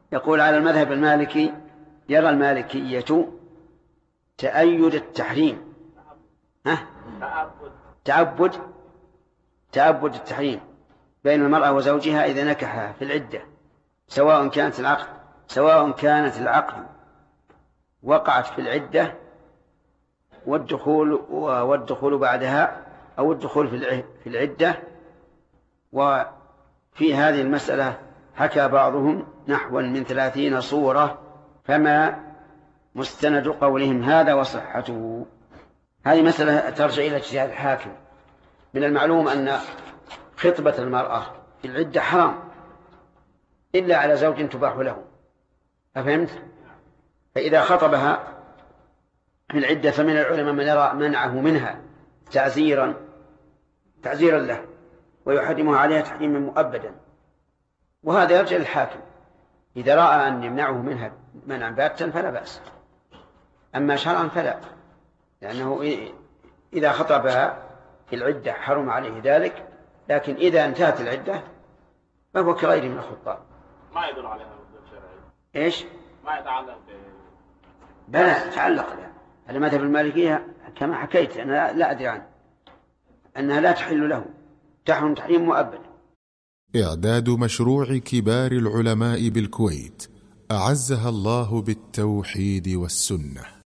يقول على المذهب المالكي يرى المالكية تأيد التحريم تعبد التحريم بين المرأة وزوجها إذا نكحها في العدة، سواء كانت العقد وقعت في العدة والدخول بعدها أو الدخول في العدة. وفي هذه المسألة حكى بعضهم نحو من 30 صورة، فما مستند قولهم هذا وصحته؟ هذه مسألة ترجع إلى اجتهاد الحاكم. من المعلوم أن خطبة المرأة في العدة حرام إلا على زوج تباح له، أفهمت؟ فإذا خطبها في العدة فمن العلماء من يرى منعه منها تعزيرا له ويحرمها عليها تحريما مؤبدا، وهذا يرجع للحاكم. إذا رأى أن يمنعه منها منعا باتا فلا بأس، أما شرعا فلا، لأنه إذا خطبها في العدة حرم عليه ذلك، لكن إذا انتهت العدة فهو كغيره من الخطاب. ما يدل عليها الوجود الشرعي. إيش؟ ما يتعلق بلا تعلق له. على مذهب المالكية كما حكيت أنا لا أدري عنه أنها لا تحل له، تحرم تحريم مؤبد. إعداد مشروع كبار العلماء بالكويت أعزها الله بالتوحيد والسنة.